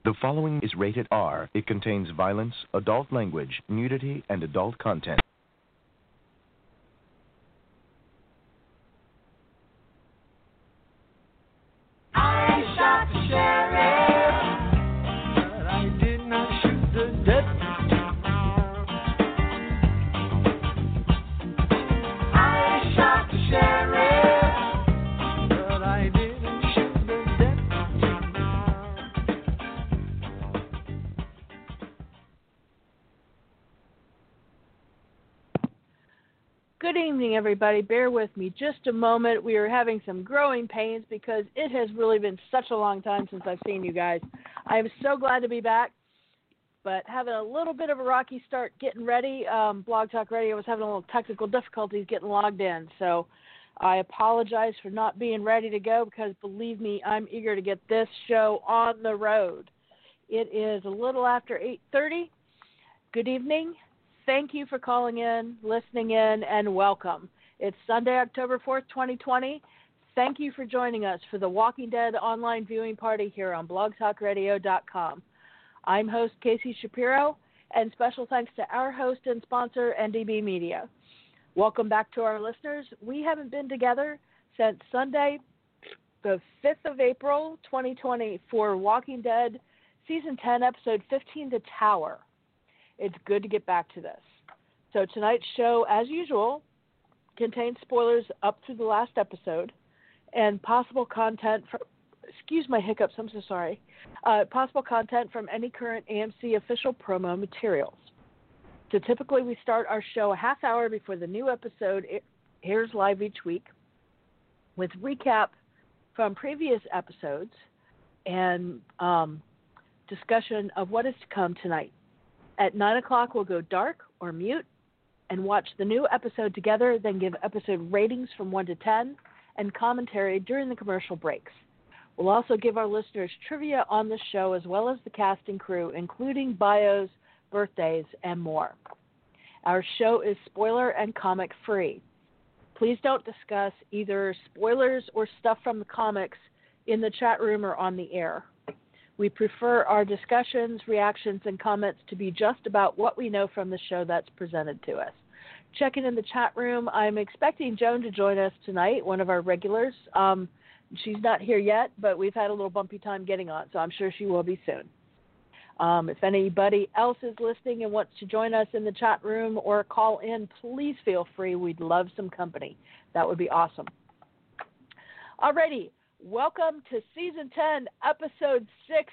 The following is rated R. It contains violence, adult language, nudity, and adult content. I shot the sheriff, but I did not shoot the deputy. I shot the sheriff, but I didn't shoot the deputy. Good evening, everybody. Bear with me just a moment. We are having some growing pains because it has really been such a long time since I've seen you guys. I am so glad to be back, but having a little bit of a rocky start getting ready. Blog Talk Radio was having a little technical difficulties getting logged in, so I apologize for not being ready to go because, believe me, I'm eager to get this show on the road. It is a little after 8:30. Good evening. Thank you for calling in, listening in, and welcome. It's Sunday, October 4th, 2020. Thank you for joining us for the Walking Dead online viewing party here on blogtalkradio.com. I'm host Casey Shapiro, and special thanks to our host and sponsor, NDB Media. Welcome back to our listeners. We haven't been together since Sunday, the 5th of April, 2020, for Walking Dead Season 10, Episode 15, The Tower. It's good to get back to this. So tonight's show, as usual, contains spoilers up to the last episode and possible content from, excuse my hiccups, I'm so sorry, possible content from any current AMC official promo materials. So typically we start our show a half hour before the new episode airs live each week with recap from previous episodes and discussion of what is to come tonight. At 9 o'clock, we'll go dark or mute and watch the new episode together, then give episode ratings from 1 to 10 and commentary during the commercial breaks. We'll also give our listeners trivia on the show as well as the cast and crew, including bios, birthdays, and more. Our show is spoiler and comic free. Please don't discuss either spoilers or stuff from the comics in the chat room or on the air. We prefer our discussions, reactions, and comments to be just about what we know from the show that's presented to us. Checking in the chat room, I'm expecting Joan to join us tonight, one of our regulars. She's not here yet, but we've had a little bumpy time getting on, so I'm sure she will be soon. If anybody else is listening and wants to join us in the chat room or call in, please feel free. We'd love some company. That would be awesome. Alrighty. Welcome to Season 10, Episode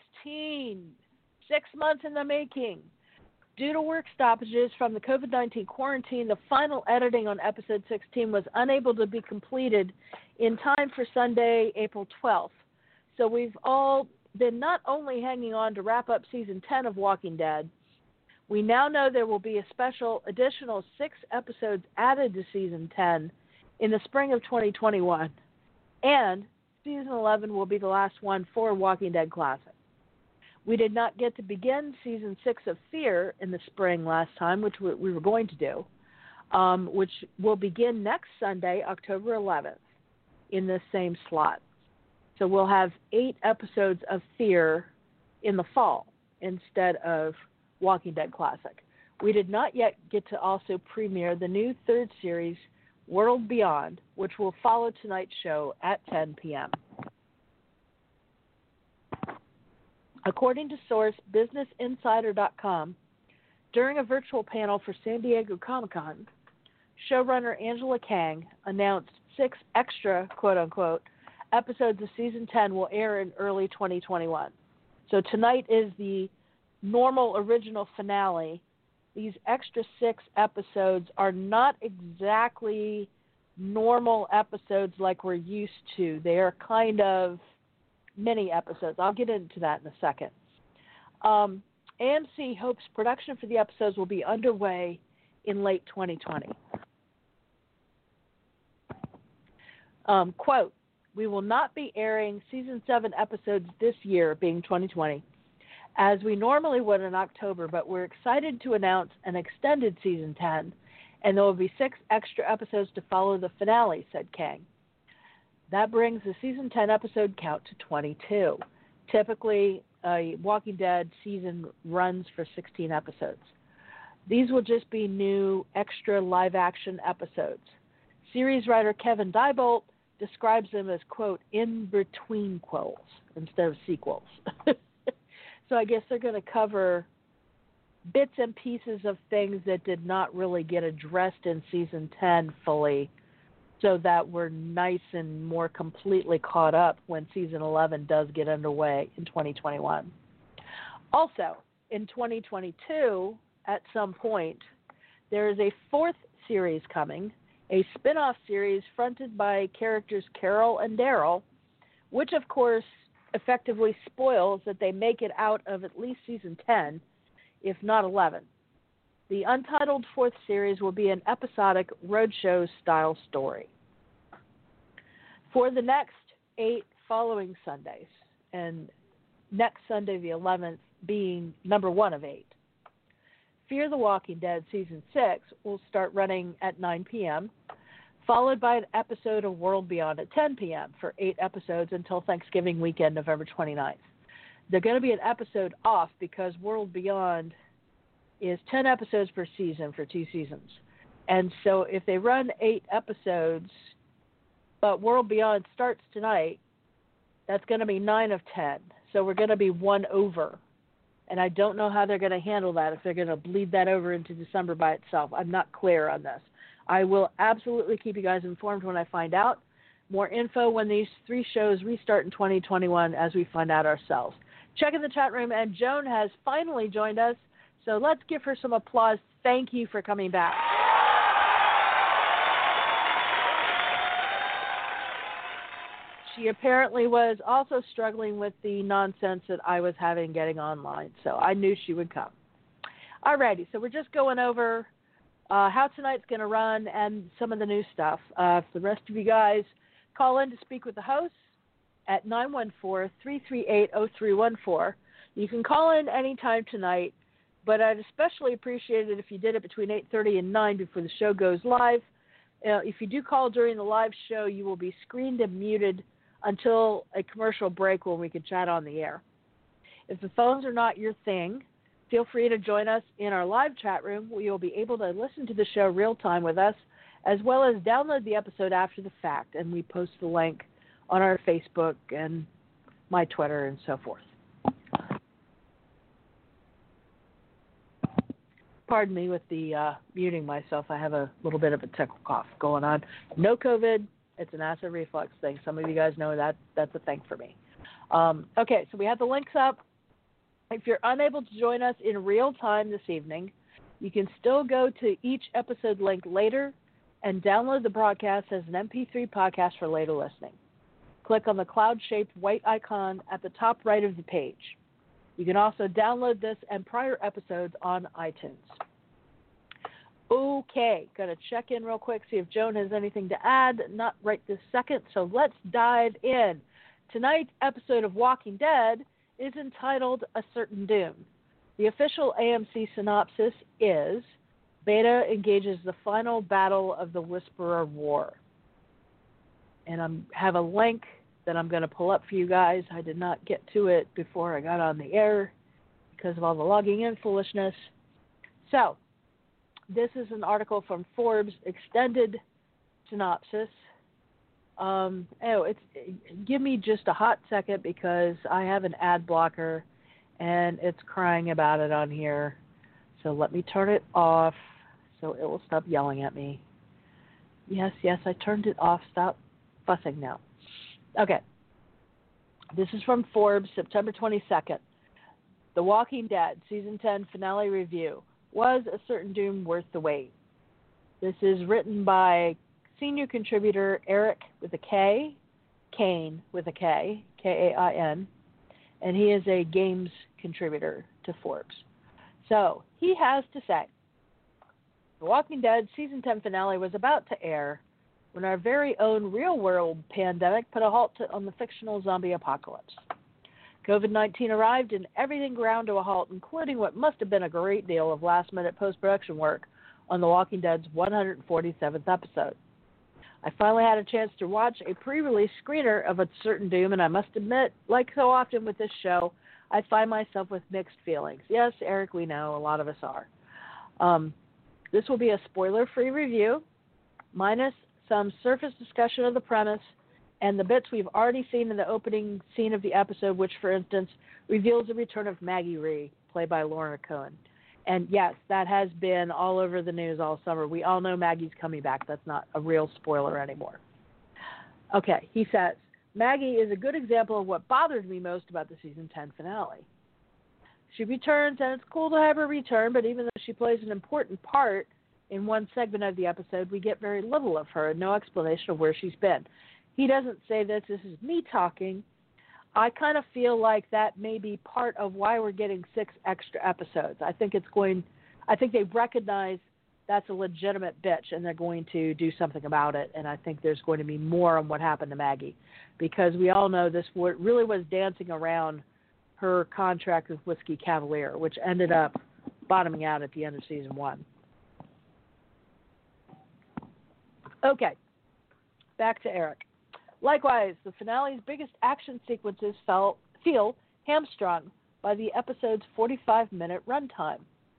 16. 6 months in the making. Due to work stoppages from the COVID-19 quarantine, the final editing on Episode 16 was unable to be completed in time for Sunday, April 12th. So we've all been not only hanging on to wrap up Season 10 of Walking Dead, we now know there will be a special additional 6 episodes added to Season 10 in the spring of 2021. And Season 11 will be the last one for Walking Dead Classic. We did not get to begin Season 6 of Fear in the spring last time, which we were going to do, which will begin next Sunday, October 11th, in this same slot. So we'll have 8 episodes of Fear in the fall instead of Walking Dead Classic. We did not yet get to also premiere the new 3rd series, World Beyond, which will follow tonight's show at 10 p.m. According to source BusinessInsider.com, during a virtual panel for San Diego Comic-Con, showrunner Angela Kang announced 6 extra, quote-unquote, episodes of Season 10 will air in early 2021. So tonight is the normal original finale. These extra 6 episodes are not exactly normal episodes like we're used to. They are kind of mini episodes. I'll get into that in a second. AMC hopes production for the episodes will be underway in late 2020. Quote, we will not be airing Season 7 episodes this year, being 2020, as we normally would in October, but we're excited to announce an extended Season 10, and there will be 6 extra episodes to follow the finale, said Kang. That brings the Season 10 episode count to 22. Typically, a Walking Dead season runs for 16 episodes. These will just be new extra live-action episodes. Series writer Kevin Diebolt describes them as, quote, in-between quels instead of sequels. So I guess they're going to cover bits and pieces of things that did not really get addressed in Season 10 fully, so that we're nice and more completely caught up when Season 11 does get underway in 2021. Also, in 2022, at some point, there is a fourth series coming, a spin-off series fronted by characters Carol and Daryl, which, of course, effectively spoils that they make it out of at least Season 10, if not 11. The untitled fourth series will be an episodic roadshow-style story. For the next 8 following Sundays, and next Sunday, the 11th, being number 1 of 8, Fear the Walking Dead Season 6 will start running at 9 p.m., followed by an episode of World Beyond at 10 p.m. for 8 episodes until Thanksgiving weekend, November 29th. They're going to be an episode off because World Beyond is 10 episodes per season for 2 seasons. And so if they run 8 episodes, but World Beyond starts tonight, that's going to be 9 of 10. So we're going to be 1 over. And I don't know how they're going to handle that, if they're going to bleed that over into December by itself. I'm not clear on this. I will absolutely keep you guys informed when I find out. More info when these 3 shows restart in 2021 as we find out ourselves. Check in the chat room, and Joan has finally joined us. So let's give her some applause. Thank you for coming back. She apparently was also struggling with the nonsense that I was having getting online, so I knew she would come. Alrighty, so we're just going over how tonight's going to run and some of the new stuff. For the rest of you guys, call in to speak with the hosts at 914-338-0314. You can call in anytime tonight, but I'd especially appreciate it if you did it between 8:30 and 9 before the show goes live. If you do call during the live show, you will be screened and muted until a commercial break when we can chat on the air. If the phones are not your thing, feel free to join us in our live chat room where you'll be able to listen to the show real time with us, as well as download the episode after the fact, and we post the link on our Facebook and my Twitter and so forth. Pardon me with the muting myself. I have a little bit of a tickle cough going on. No COVID. It's an acid reflux thing. Some of you guys know that's a thing for me. Okay, so we have the links up. If you're unable to join us in real time this evening, you can still go to each episode link later and download the broadcast as an MP3 podcast for later listening. Click on the cloud-shaped white icon at the top right of the page. You can also download this and prior episodes on iTunes. Okay, got to check in real quick, see if Joan has anything to add. Not right this second, so let's dive in. Tonight's episode of Walking Dead is entitled A Certain Doom. The official AMC synopsis is Beta engages the final battle of the Whisperer War. And I have a link that I'm going to pull up for you guys. I did not get to it before I got on the air because of all the logging in foolishness. So, this is an article from Forbes, extended synopsis. Give me just a hot second because I have an ad blocker and it's crying about it on here. So let me turn it off so it will stop yelling at me. Yes, I turned it off. Stop fussing now. Okay. This is from Forbes, September 22nd. The Walking Dead Season 10 Finale Review. Was A Certain Doom worth the wait? This is written by senior contributor Eric with a K, Kane with a K, Kain, and he is a games contributor to Forbes. So he has to say, The Walking Dead Season 10 finale was about to air when our very own real-world pandemic put a halt on the fictional zombie apocalypse. COVID-19 arrived and everything ground to a halt, including what must have been a great deal of last-minute post-production work on The Walking Dead's 147th episode. I finally had a chance to watch a pre-release screener of A Certain Doom, and I must admit, like so often with this show, I find myself with mixed feelings. Yes, Eric, we know, a lot of us are. This will be a spoiler-free review, minus some surface discussion of the premise and the bits we've already seen in the opening scene of the episode, which, for instance, reveals the return of Maggie Rhee, played by Lorna Cohen. And yes, that has been all over the news all summer. We all know Maggie's coming back. That's not a real spoiler anymore. Okay, he says, Maggie is a good example of what bothered me most about the season 10 finale. She returns, and it's cool to have her return, but even though she plays an important part in one segment of the episode, we get very little of her and no explanation of where she's been. He doesn't say this. This is me talking. I kind of feel like that may be part of why we're getting 6 extra episodes. I think they recognize that's a legitimate bitch, and they're going to do something about it, and I think there's going to be more on what happened to Maggie, because we all know this really was dancing around her contract with Whiskey Cavalier, which ended up bottoming out at the end of season 1. Okay, back to Eric. Likewise, the finale's biggest action sequences feel hamstrung by the episode's 45-minute runtime.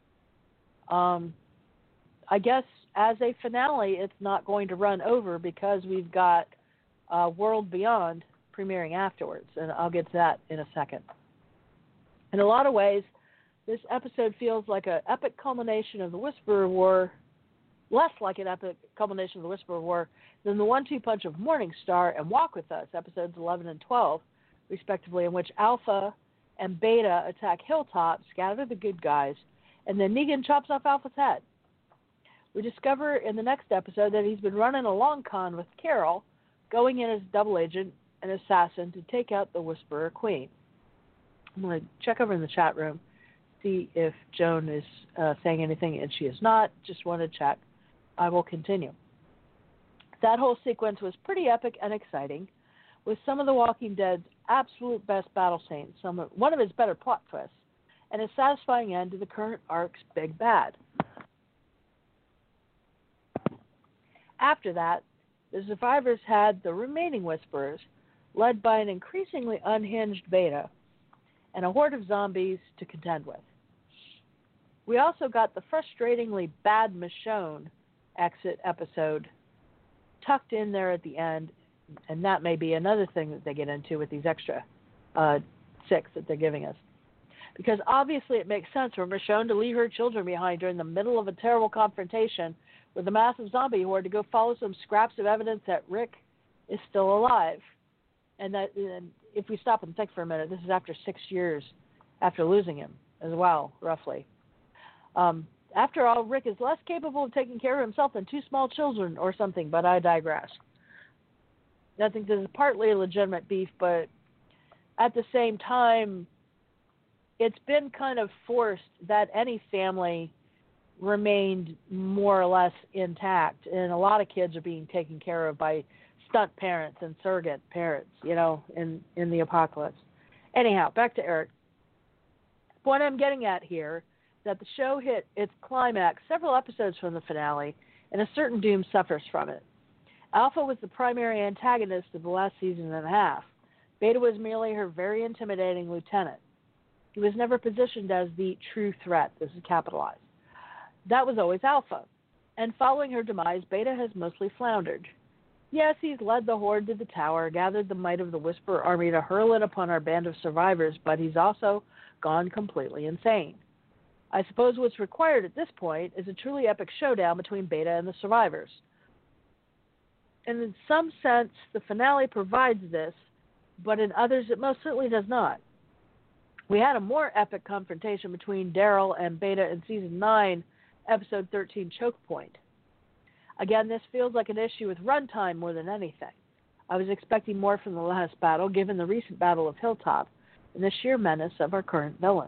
I guess as a finale, it's not going to run over because we've got World Beyond premiering afterwards, and I'll get to that in a second. In a lot of ways, this episode feels like an epic culmination of the Whisperer War, less like an epic culmination of the Whisperer War than the 1-2 punch of Morningstar and Walk With Us, episodes 11 and 12, respectively, in which Alpha and Beta attack Hilltop, scatter the good guys, and then Negan chops off Alpha's head. We discover in the next episode that he's been running a long con with Carol, going in as double agent and assassin to take out the Whisperer Queen. I'm going to check over in the chat room, see if Joan is saying anything, and she is not. Just want to check. I will continue. That whole sequence was pretty epic and exciting, with some of The Walking Dead's absolute best battle scenes, one of its better plot twists, and a satisfying end to the current arc's big bad. After that, the survivors had the remaining Whisperers, led by an increasingly unhinged Beta, and a horde of zombies to contend with. We also got the frustratingly bad Michonne exit episode tucked in there at the end, and that may be another thing that they get into with these extra 6 that they're giving us. Because obviously it makes sense for Michonne to leave her children behind during the middle of a terrible confrontation with a massive zombie horde to go follow some scraps of evidence that Rick is still alive. And if we stop and think for a minute, this is after 6 years after losing him as well, roughly. After all, Rick is less capable of taking care of himself than 2 small children or something, but I digress. I think this is partly a legitimate beef, but at the same time, it's been kind of forced that any family remained more or less intact, and a lot of kids are being taken care of by stunt parents and surrogate parents, in the apocalypse. Anyhow, back to Eric. What I'm getting at here is that the show hit its climax several episodes from the finale, and a certain doom suffers from it. Alpha was the primary antagonist of the last season and a half. Beta was merely her very intimidating lieutenant. He was never positioned as the true threat. This is capitalized. That was always Alpha. And following her demise, Beta has mostly floundered. Yes, he's led the horde to the tower, gathered the might of the Whisperer army to hurl it upon our band of survivors, but he's also gone completely insane. I suppose what's required at this point is a truly epic showdown between Beta and the survivors. And in some sense, the finale provides this, but in others it most certainly does not. We had a more epic confrontation between Daryl and Beta in Season 9, Episode 13, Choke Point. Again, this feels like an issue with runtime more than anything. I was expecting more from the last battle, given the recent Battle of Hilltop and the sheer menace of our current villain.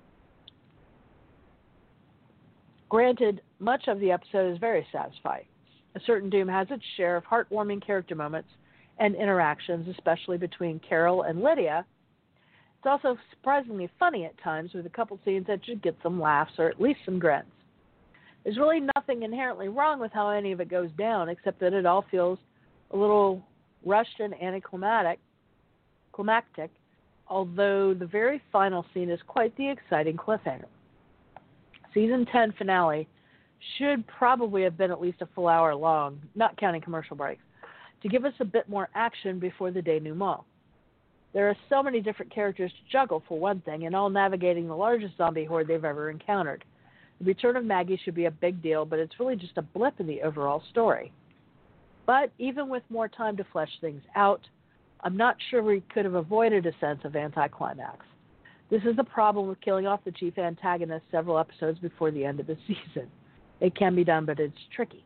Granted, much of the episode is very satisfying. A Certain Doom has its share of heartwarming character moments and interactions, especially between Carol and Lydia. It's also surprisingly funny at times, with a couple scenes that should get some laughs or at least some grins. There's really nothing inherently wrong with how any of it goes down, except that it all feels a little rushed and anticlimactic, although the very final scene is quite the exciting cliffhanger. Season 10 finale should probably have been at least a full hour long, not counting commercial breaks, to give us a bit more action before the denouement. There are so many different characters to juggle, for one thing, and all navigating the largest zombie horde they've ever encountered. The return of Maggie should be a big deal, but it's really just a blip in the overall story. But even with more time to flesh things out, I'm not sure we could have avoided a sense of anticlimax. This is the problem with killing off the chief antagonist several episodes before the end of the season. It can be done, but it's tricky.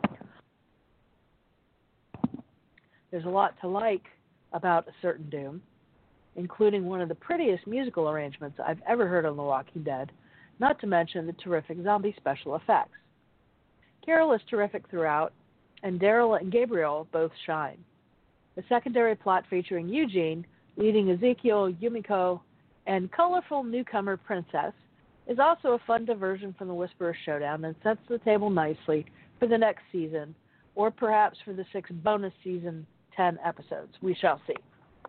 There's a lot to like about A Certain Doom, including one of the prettiest musical arrangements I've ever heard on The Walking Dead, not to mention the terrific zombie special effects. Carol is terrific throughout, and Daryl and Gabriel both shine. The secondary plot featuring Eugene leading Ezekiel, Yumiko, and colorful newcomer Princess is also a fun diversion from the Whisperer showdown and sets the table nicely for the next season, or perhaps for the 6 bonus season 10 episodes. We shall see.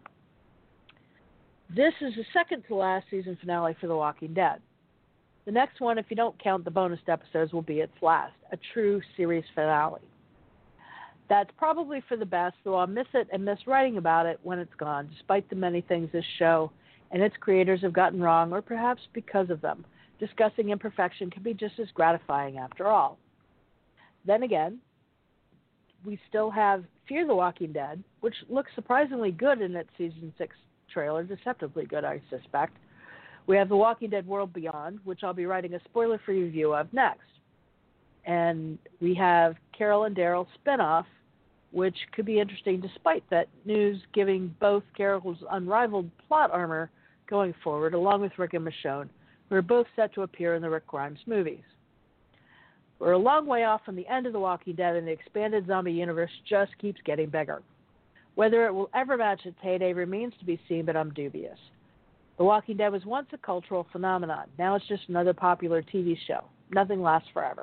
This is the second to last season finale for The Walking Dead. The next one, if you don't count the bonus episodes, will be its last, a true series finale. That's probably for the best, though I'll miss it and miss writing about it when it's gone, despite the many things this show and its creators have gotten wrong, or perhaps because of them. Discussing imperfection can be just as gratifying after all. Then again, we still have Fear the Walking Dead, which looks surprisingly good in its Season 6 trailer, deceptively good, I suspect. We have The Walking Dead World Beyond, which I'll be writing a spoiler-free review of next. And we have Carol and Daryl spinoff, which could be interesting despite that news giving both Carol's unrivaled plot armor going forward, along with Rick and Michonne, who are both set to appear in the Rick Grimes movies. We're a long way off from the end of The Walking Dead, and the expanded zombie universe just keeps getting bigger. Whether it will ever match its heyday remains to be seen, but I'm dubious. The Walking Dead was once a cultural phenomenon. Now it's just another popular TV show. Nothing lasts forever.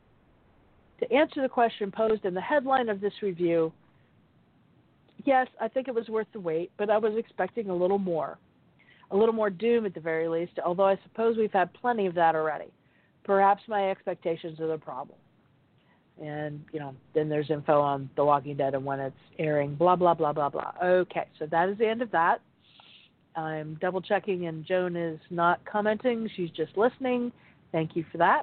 To answer the question posed in the headline of this review, yes, I think it was worth the wait, but I was expecting a little more. A little more doom at the very least, although I suppose we've had plenty of that already. Perhaps my expectations are the problem. And, then there's info on The Walking Dead and when it's airing, blah, blah, blah, blah, blah. Okay, so that is the end of that. I'm double-checking, and Joan is not commenting. She's just listening. Thank you for that.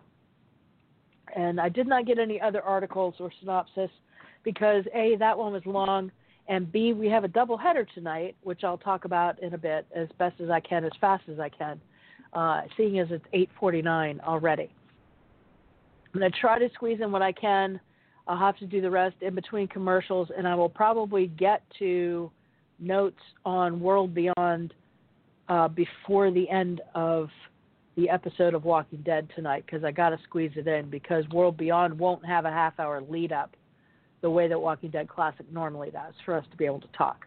And I did not get any other articles or synopsis because, A, that one was long, and B, we have a double header tonight, which I'll talk about in a bit as best as I can, as fast as I can, seeing as it's 8:49 already. I'm going to try to squeeze in what I can. I'll have to do the rest in between commercials, and I will probably get to notes on World Beyond before the end of the episode of Walking Dead tonight, because I got to squeeze it in, because World Beyond won't have a half-hour lead-up the way that Walking Dead Classic normally does for us to be able to talk.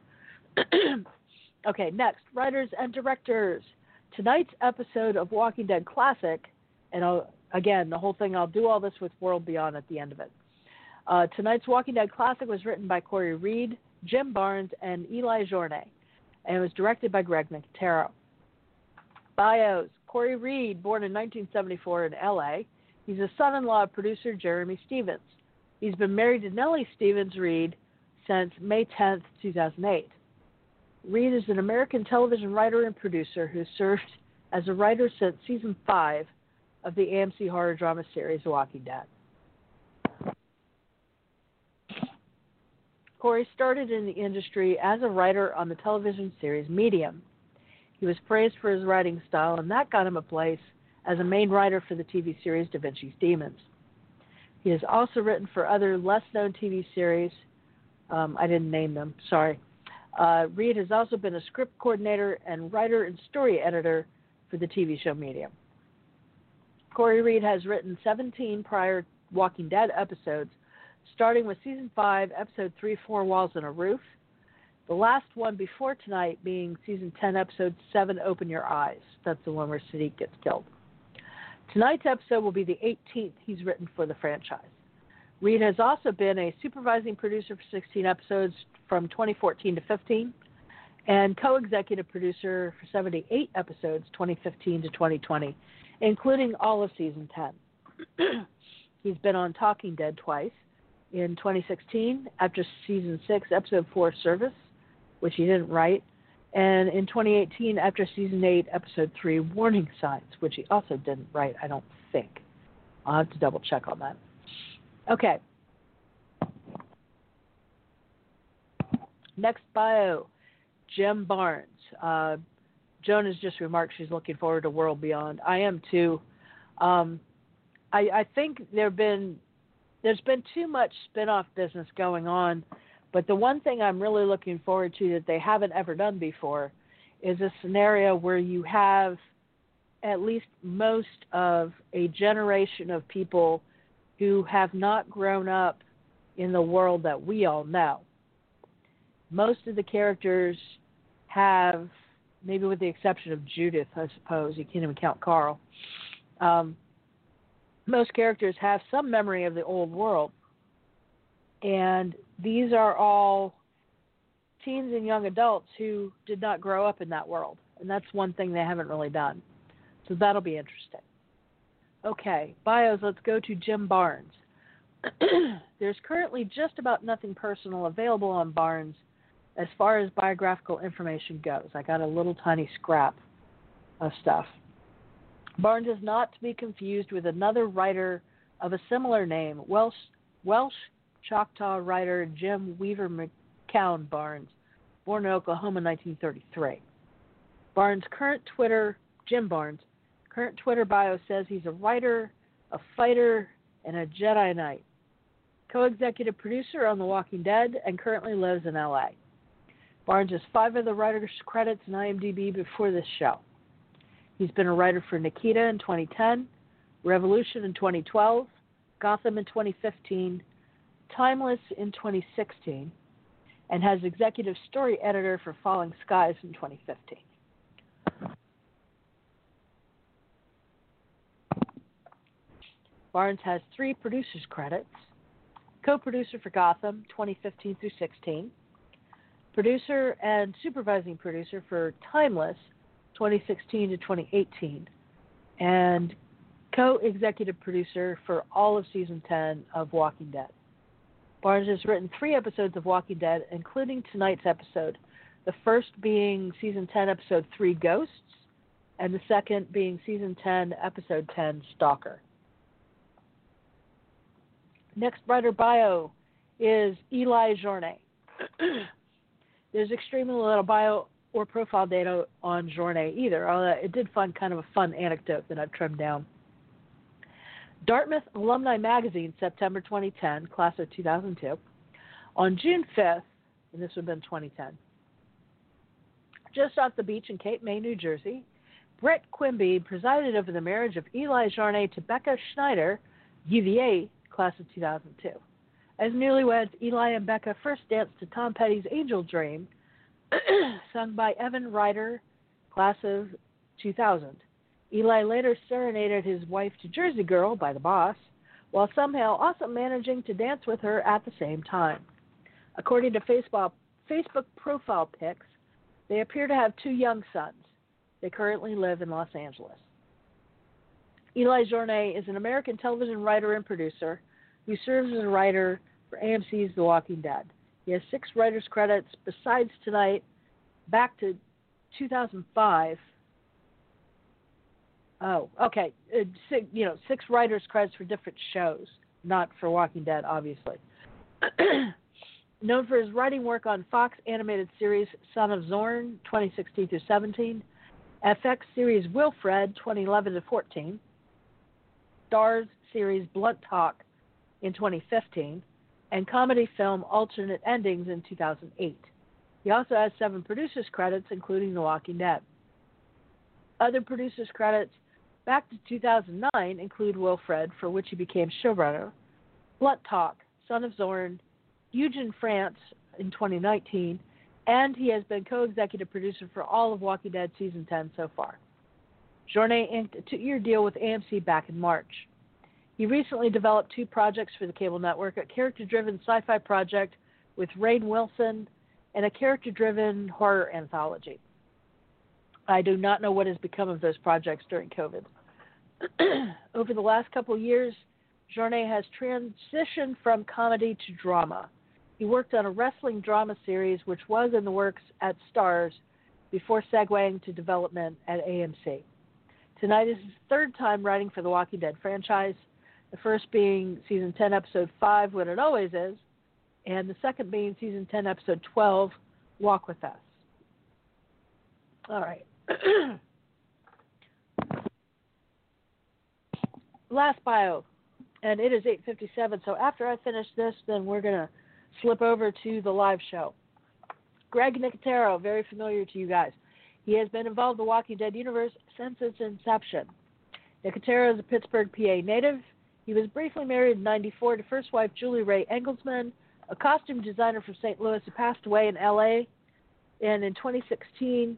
Okay, next, writers and directors. Tonight's episode of Walking Dead Classic, and again, the whole thing, I'll do all this with World Beyond at the end of it. Tonight's Walking Dead Classic was written by Corey Reed, Jim Barnes, and Eli Journet, and it was directed by Greg Nicotero. Bios. Corey Reed, born in 1974 in L.A., he's a son-in-law of producer Jeremy Stevens. He's been married to Nellie Stevens Reed since May 10, 2008. Reed is an American television writer and producer who served as a writer since Season 5 of the AMC horror drama series The Walking Dead. Corey started in the industry as a writer on the television series Medium. He was praised for his writing style, and that got him a place as a main writer for the TV series Da Vinci's Demons. He has also written for other less-known TV series. I didn't name them, sorry. Reed has also been a script coordinator and writer and story editor for the TV show Medium. Corey Reed has written 17 prior Walking Dead episodes, starting with Season 5, Episode 3, 4 Walls and a Roof. The last one before tonight being Season 10, Episode 7, Open Your Eyes. That's the one where Sadiq gets killed. Tonight's episode will be the 18th he's written for the franchise. Reed has also been a supervising producer for 16 episodes from 2014 to 15, and co-executive producer for 78 episodes, 2015 to 2020, including all of season 10. He's been on Talking Dead twice, in 2016 after season 6, episode 4, Service, which he didn't write, and in 2018 after season 8, episode 3, Warning Signs, which he also didn't write, I don't think. I'll have to double check on that. Okay. Next bio, Jim Barnes. Joan has just remarked she's looking forward to World Beyond. I am too. I think there's been too much spin-off business going on, but the one thing I'm really looking forward to that they haven't ever done before is a scenario where you have at least most of a generation of people who have not grown up in the world that we all know. Most of the characters have, maybe with the exception of Judith, I suppose, you can't even count Carl, most characters have some memory of the old world. And these are all teens and young adults who did not grow up in that world. And that's one thing they haven't really done. So that'll be interesting. Okay, bios, let's go to Jim Barnes. There's currently just about nothing personal available on Barnes as far as biographical information goes. I got a little tiny scrap of stuff. Barnes is not to be confused with another writer of a similar name, Welsh Choctaw writer Jim Weaver McCown Barnes, born in Oklahoma in 1933. Jim Barnes' current Twitter bio says he's a writer, a fighter, and a Jedi Knight. Co-executive producer on The Walking Dead and currently lives in L.A. Barnes has 5 of the writer's credits in IMDb before this show. He's been a writer for Nikita in 2010, Revolution in 2012, Gotham in 2015, Timeless in 2016, and has executive story editor for Falling Skies in 2015. Barnes has 3 producer's credits, co-producer for Gotham 2015 through 16, producer and supervising producer for Timeless 2016 to 2018, and co-executive producer for all of season 10 of Walking Dead. Barnes has written 3 episodes of Walking Dead, including tonight's episode, the first being season 10, episode 3, Ghosts, and the second being season 10, episode 10, Stalker. Next writer bio is Eli Journay. There's extremely little bio or profile data on Journay either, although it did find kind of a fun anecdote that I've trimmed down. Dartmouth Alumni Magazine, September 2010, class of 2002. On June 5th, and this would have been 2010, just off the beach in Cape May, New Jersey, Brett Quimby presided over the marriage of Eli Journay to Becca Schneider, UVA, class of 2002. As newlyweds, Eli and Becca first danced to Tom Petty's Angel Dream, sung by Evan Ryder, class of 2000. Eli later serenaded his wife to Jersey Girl by The Boss, while somehow also managing to dance with her at the same time. According to Facebook profile pics, they appear to have 2 young sons. They currently live in Los Angeles. Eli Journay is an American television writer and producer who serves as a writer for AMC's The Walking Dead. He has 6 writer's credits besides tonight, back to 2005. Oh, okay. 6 writer's credits for different shows, not for Walking Dead, obviously. Known for his writing work on Fox animated series Son of Zorn, 2016 through 17, FX series Wilfred, 2011 to 14, Starz series Blunt Talk in 2015, and comedy film Alternate Endings in 2008. He also has 7 producer's credits, including The Walking Dead. Other producer's credits back to 2009 include Wilfred, for which he became showrunner, Blunt Talk, Son of Zorn, Eugen France in 2019, and he has been co-executive producer for all of Walking Dead Season 10 so far. Journay inked a 2-year deal with AMC back in March. He recently developed 2 projects for the cable network, a character-driven sci-fi project with Rainn Wilson and a character-driven horror anthology. I do not know what has become of those projects during COVID. Over the last couple of years, Journet has transitioned from comedy to drama. He worked on a wrestling drama series, which was in the works at Starz, before segueing to development at AMC. Tonight is his third time writing for the Walking Dead franchise, the first being Season 10, Episode 5, What It Always Is, and the second being Season 10, Episode 12, Walk With Us. All right. Last bio, and it is 8:57, so after I finish this, then we're going to slip over to the live show. Greg Nicotero, very familiar to you guys. He has been involved in the Walking Dead universe since its inception. Nicotero is a Pittsburgh, PA native. He was briefly married in 1994 to first wife Julie Ray Engelsman, a costume designer from St. Louis who passed away in L.A. And in 2016,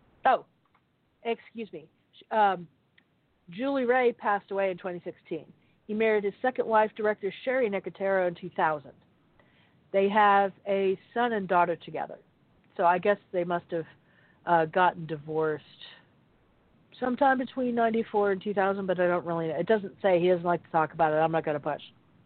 Julie Ray passed away in 2016. He married his second wife, director Sherry Nicotero, in 2000. They have a son and daughter together. So I guess they must have gotten divorced sometime between 94 and 2000, but I don't really know. It doesn't say. He doesn't like to talk about it. I'm not going to push.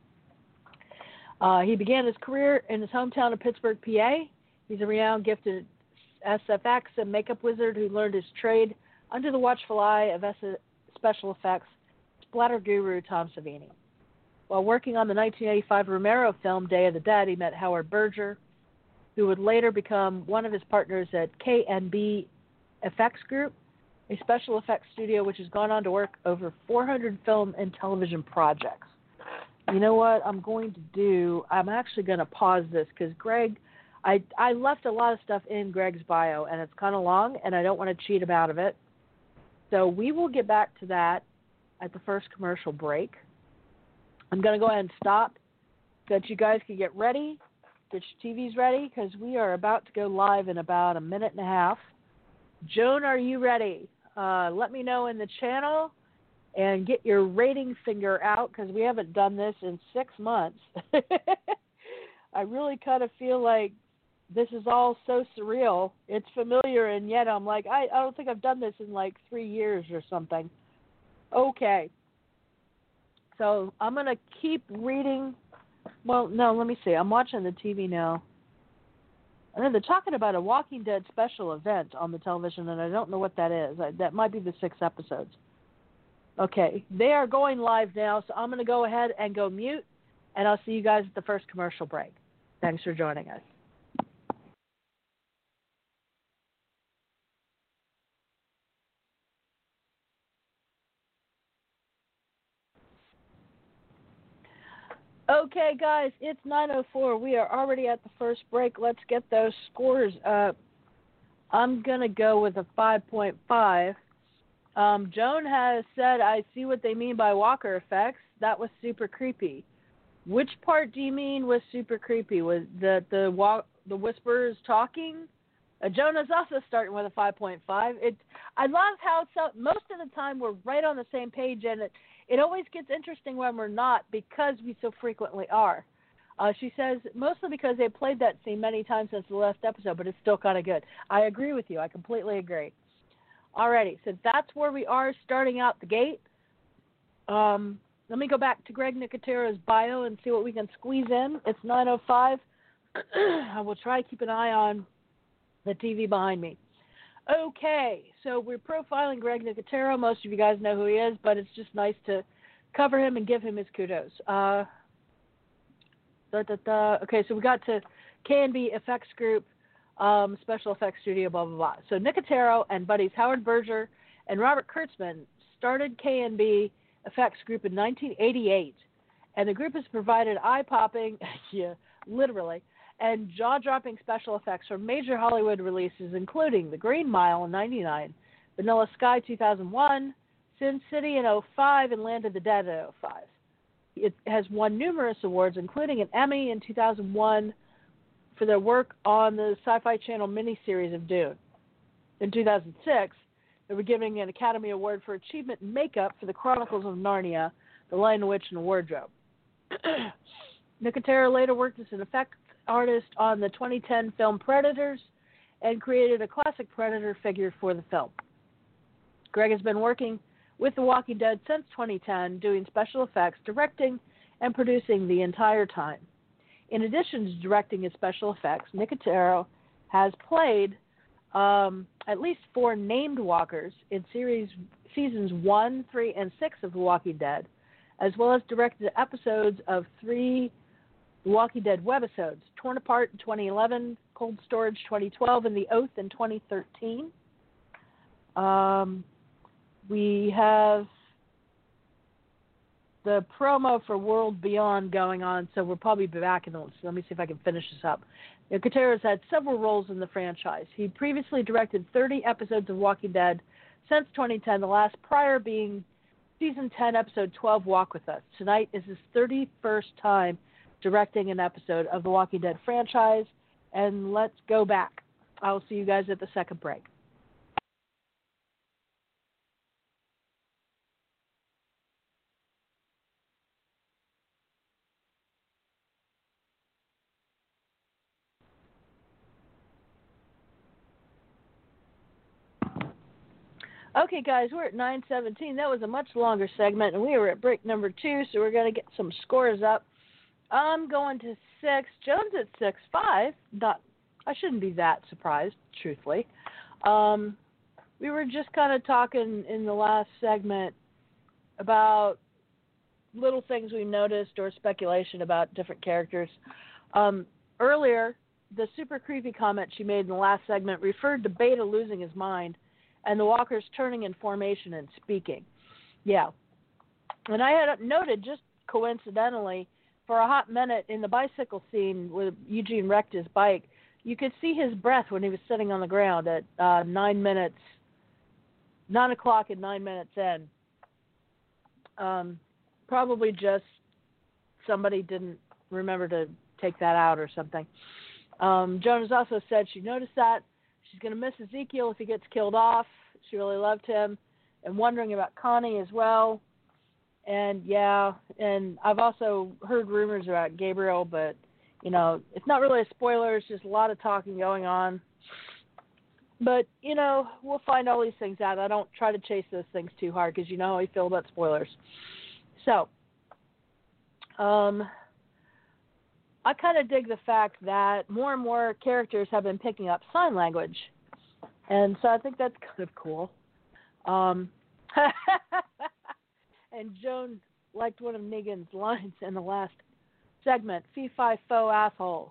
He began his career in his hometown of Pittsburgh, PA. He's a renowned, gifted SFX and makeup wizard who learned his trade under the watchful eye of special effects splatter guru Tom Savini. While working on the 1985 Romero film Day of the Dead, he met Howard Berger, who would later become one of his partners at KNB Effects Group, a special effects studio which has gone on to work over 400 film and television projects. You know what I'm going to do? I'm actually going to pause this because Greg, I left a lot of stuff in Greg's bio, and it's kind of long, and I don't want to cheat him out of it. So we will get back to that at the first commercial break. I'm going to go ahead and stop so that you guys can get ready, get your TVs ready, because we are about to go live in about a minute and a half. Joan, are you ready? Let me know in the channel and get your rating finger out because we haven't done this in 6 months. I really kind of feel like this is all so surreal. It's familiar, and yet I'm like, I don't think I've done this in like 3 years or something. Okay. So I'm going to keep reading. Well, no, let me see. I'm watching the TV now. And then they're talking about a Walking Dead special event on the television, and I don't know what that is. That might be the 6 episodes. Okay. They are going live now, so I'm going to go ahead and go mute, and I'll see you guys at the first commercial break. Thanks for joining us. Okay, guys, it's 9:04. We are already at the first break. Let's get those scores up. I'm going to go with a 5.5. Joan has said, I see what they mean by Walker effects. That was super creepy. Which part do you mean was super creepy? Was the whisperers talking? Jonah's also starting with a 5.5. I love how most of the time we're right on the same page, and it always gets interesting when we're not because we so frequently are. She says, mostly because they played that scene many times since the last episode, but it's still kind of good. I agree with you. I completely agree. Alrighty, so that's where we are starting out the gate. Let me go back to Greg Nicotero's bio and see what we can squeeze in. It's 9:05. I will try to keep an eye on the TV behind me. Okay, so we're profiling Greg Nicotero. Most of you guys know who he is, but it's just nice to cover him and give him his kudos. Okay, so we got to KNB Effects Group, Special Effects Studio, blah, blah, blah. So Nicotero and buddies Howard Berger and Robert Kurtzman started KNB Effects Group in 1988, and the group has provided eye-popping, yeah, literally, and jaw-dropping special effects for major Hollywood releases, including The Green Mile in 1999, Vanilla Sky 2001, Sin City in 2005, and Land of the Dead in 2005. It has won numerous awards, including an Emmy in 2001 for their work on the Sci-Fi Channel miniseries of Dune. In 2006, they were giving an Academy Award for Achievement in Makeup for The Chronicles of Narnia, The Lion, the Witch, and the Wardrobe. Nicotero later worked as an effects artist on the 2010 film Predators and created a classic Predator figure for the film. Greg has been working with The Walking Dead since 2010, doing special effects, directing, and producing the entire time. In addition to directing and special effects, Nicotero has played at least 4 named walkers in seasons 1, 3, and 6 of The Walking Dead, as well as directed episodes of 3 The Walking Dead webisodes, Torn Apart in 2011, Cold Storage 2012, and The Oath in 2013. We have the promo for World Beyond going on, so we'll probably be back in those. Let me see if I can finish this up. Cotero's had several roles in the franchise. He previously directed 30 episodes of Walking Dead since 2010, the last prior being Season 10, Episode 12, Walk With Us. Tonight is his 31st time directing an episode of the Walking Dead franchise, and let's go back. I'll see you guys at the second break. Okay, guys, we're at 9:17. That was a much longer segment, and we were at break number 2, so we're going to get some scores up. I'm going to 6. Joan's at 6-5. I shouldn't be that surprised, truthfully. We were just kind of talking in the last segment about little things we noticed or speculation about different characters. Earlier, the super creepy comment she made in the last segment referred to Beta losing his mind and the walkers turning in formation and speaking. Yeah. And I had noted, just coincidentally, for a hot minute in the bicycle scene where Eugene wrecked his bike, you could see his breath when he was sitting on the ground at 9 o'clock and 9 minutes in. Probably just somebody didn't remember to take that out or something. Jonas also said she noticed that. She's going to miss Ezekiel if he gets killed off. She really loved him. And wondering about Connie as well. And, yeah, and I've also heard rumors about Gabriel, but, you know, it's not really a spoiler. It's just a lot of talking going on. But, you know, we'll find all these things out. I don't try to chase those things too hard because you know how I feel about spoilers. So, I kind of dig the fact that more and more characters have been picking up sign language. And so I think that's kind of cool. And Joan liked one of Negan's lines in the last segment, fee-fi-fo asshole.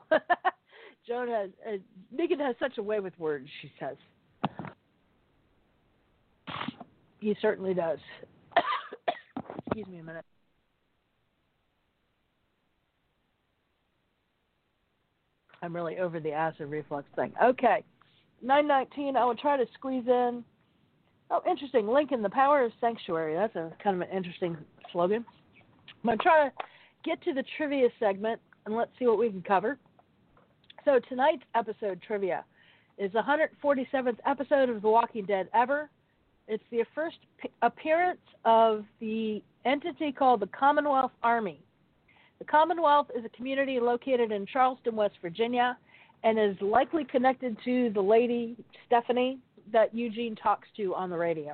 Negan has such a way with words, she says. He certainly does. Excuse me a minute. I'm really over the acid reflux thing. Okay. 9:19, I will try to squeeze in. Oh, interesting. Lincoln, the power of sanctuary. That's a kind of an interesting slogan. I'm going to try to get to the trivia segment, and let's see what we can cover. So tonight's episode trivia is the 147th episode of The Walking Dead ever. It's the first appearance of the entity called the Commonwealth Army. The Commonwealth is a community located in Charleston, West Virginia, and is likely connected to the lady, Stephanie, that Eugene talks to on the radio.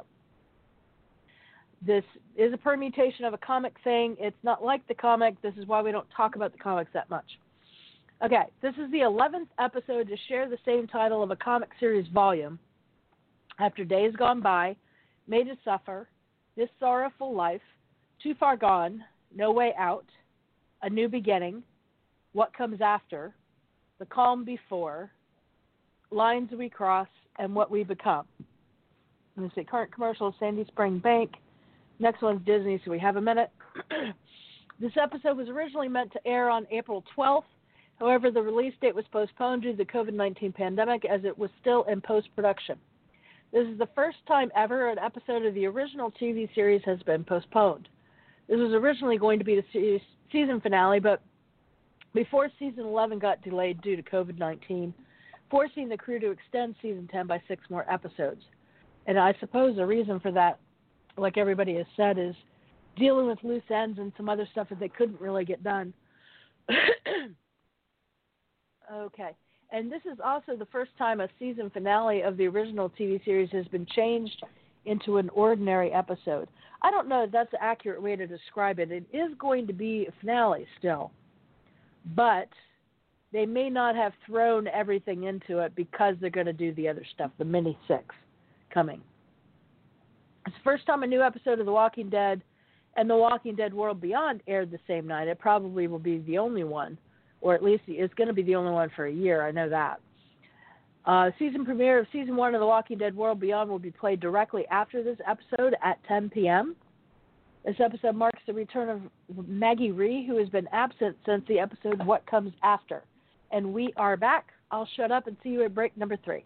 This is a permutation of a comic thing. It's not like the comic. This is why we don't talk about the comics that much. Okay, this is the 11th episode to share the same title of a comic series volume. After Days Gone By, Made to Suffer, This Sorrowful Life, Too Far Gone, No Way Out, A New Beginning, What Comes After, The Calm Before, Lines We Cross, and What We Become. Let me see, current commercial, Sandy Spring Bank. Next one's Disney, so we have a minute. This episode was originally meant to air on April 12th. However, the release date was postponed due to the COVID-19 pandemic as it was still in post-production. This is the first time ever an episode of the original TV series has been postponed. This was originally going to be the season finale, but before season 11 got delayed due to COVID-19, forcing the crew to extend season 10 by 6 more episodes. And I suppose the reason for that, like everybody has said, is dealing with loose ends and some other stuff that they couldn't really get done. Okay. And this is also the first time a season finale of the original TV series has been changed into an ordinary episode. I don't know if that's the accurate way to describe it. It is going to be a finale still, but they may not have thrown everything into it because they're going to do the other stuff, the mini six coming. It's the first time a new episode of The Walking Dead and The Walking Dead World Beyond aired the same night. It probably will be the only one, or at least it's going to be the only one for a year. I know that. Season premiere of Season 1 of The Walking Dead World Beyond will be played directly after this episode at 10 p.m. This episode marks the return of Maggie Rhee, who has been absent since the episode What Comes After. And we are back. I'll shut up and see you at break number 3.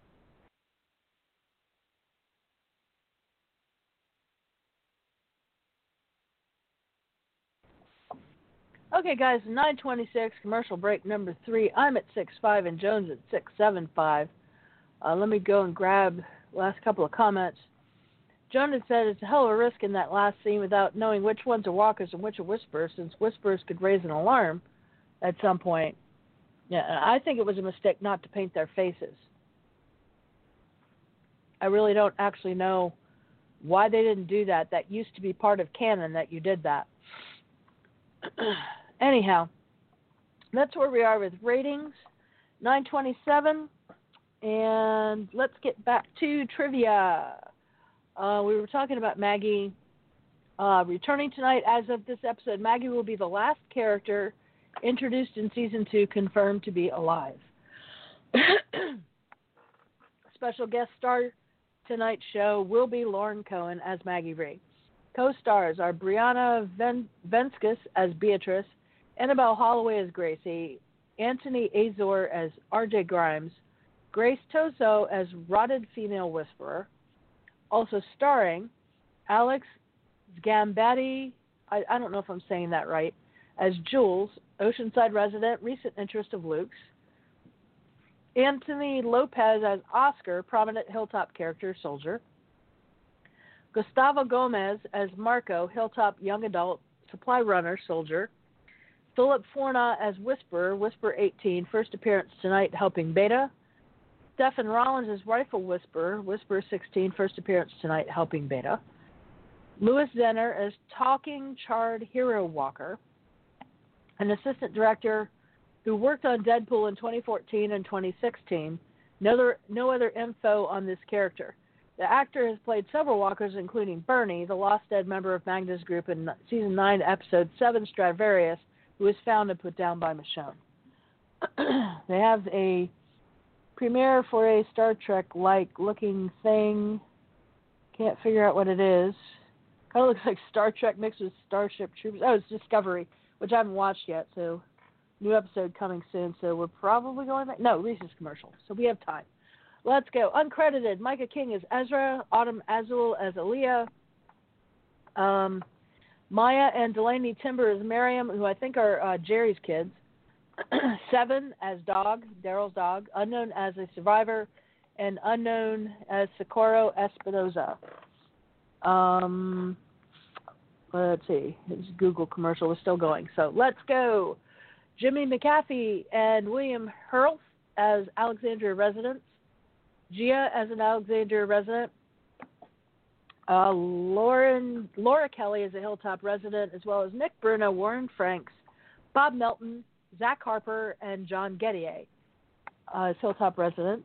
Okay, guys, 9:26, commercial break number 3. I'm at 6.5 and Jones at 6.75. Let me go and grab the last couple of comments. Joan had said it's a hell of a risk in that last scene without knowing which ones are walkers and which are whisperers, since whisperers could raise an alarm at some point. Yeah, I think it was a mistake not to paint their faces. I really don't actually know why they didn't do that. That used to be part of canon that you did that. Anyhow, that's where we are with ratings, 9:27, and let's get back to trivia. We were talking about Maggie returning tonight. As of this episode, Maggie will be the last character introduced in Season 2 confirmed to be alive. Special guest star tonight's show will be Lauren Cohen as Maggie Rhee. Co-stars are Brianna Venskis as Beatrice, Annabelle Holloway as Gracie, Anthony Azor as R.J. Grimes, Grace Toso as Rotted Female Whisperer, also starring Alex Gambatti, I don't know if I'm saying that right, as Jules, Oceanside resident, recent interest of Luke's, Anthony Lopez as Oscar, prominent Hilltop character, soldier, Gustavo Gomez as Marco, Hilltop young adult, supply runner, soldier, Philip Forna as Whisperer, Whisper 18, first appearance tonight, helping Beta, Stephen Rollins as Rifle Whisperer, Whisper 16, first appearance tonight, helping Beta, Louis Zenner as Talking Charred Hero Walker, an assistant director who worked on Deadpool in 2014 and 2016. No other info on this character. The actor has played several walkers, including Bernie, the Lost Dead member of Magnus Group in Season 9, Episode 7, Stradivarius, who was found and put down by Michonne. They have a premiere for a Star Trek-like looking thing. Can't figure out what it is. Kind of looks like Star Trek mixed with Starship Troopers. Oh, it's Discovery, which I haven't watched yet, so new episode coming soon, so we're probably going back. No, Reese's commercial, so we have time. Let's go. Uncredited, Micah King as Ezra, Autumn Azul as Aaliyah, Maya and Delaney Timber as Miriam, who I think are Jerry's kids, Seven as Dog, Daryl's dog, Unknown as a survivor, and Unknown as Socorro Espinoza. Let's see, his Google commercial is still going, so let's go. Jimmy McAfee and William Hurlf as Alexandria residents, Gia as an Alexandria resident, Laura Kelly as a Hilltop resident, as well as Nick Bruno, Warren Franks, Bob Melton, Zach Harper, and John Gettier as Hilltop residents.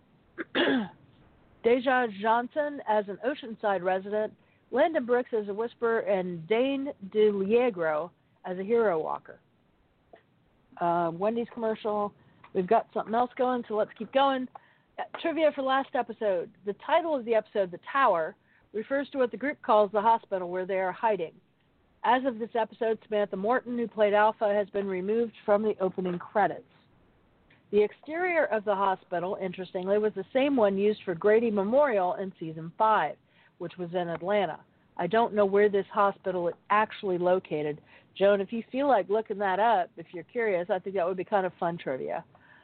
Deja Johnson as an Oceanside resident, Landon Brooks as a Whisperer, and Dane DeLiegro as a Hero Walker. Wendy's commercial. We've got something else going, so let's keep going. Trivia for last episode. The title of the episode, The Tower, refers to what the group calls the hospital where they are hiding. As of this episode, Samantha Morton, who played Alpha, has been removed from the opening credits. The exterior of the hospital, interestingly, was the same one used for Grady Memorial in Season 5, which was in Atlanta. I don't know where this hospital is actually located. Joan, if you feel like looking that up, if you're curious, I think that would be kind of fun trivia.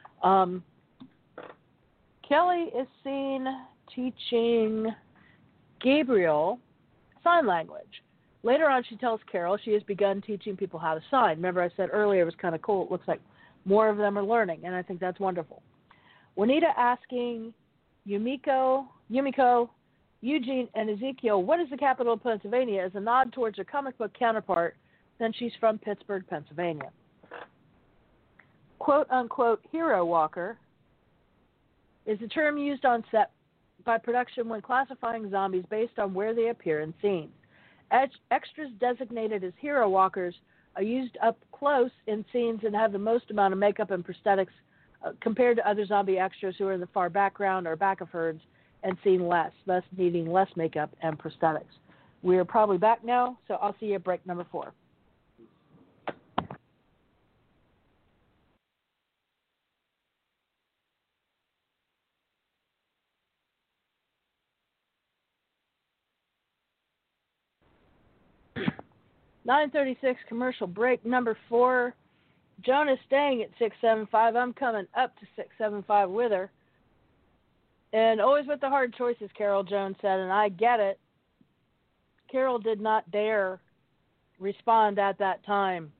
Kelly is seen teaching Gabriel sign language. Later on, she tells Carol she has begun teaching people how to sign. Remember I said earlier it was kind of cool. It looks like more of them are learning, and I think that's wonderful. Juanita asking Yumiko, Eugene, and Ezekiel, what is the capital of Pennsylvania, as a nod towards her comic book counterpart, then she's from Pittsburgh, Pennsylvania. Quote-unquote hero walker is a term used on set by production when classifying zombies based on where they appear in scenes. Extras designated as hero walkers are used up close in scenes and have the most amount of makeup and prosthetics compared to other zombie extras who are in the far background or back of herds and seen less, thus needing less makeup and prosthetics. We're probably back now, so I'll see you at break number 4. (9:36) commercial break number 4. Joan is staying at 675. I'm coming up to 675 with her. And always with the hard choices, Carol Jones said, and I get it. Carol did not dare respond at that time.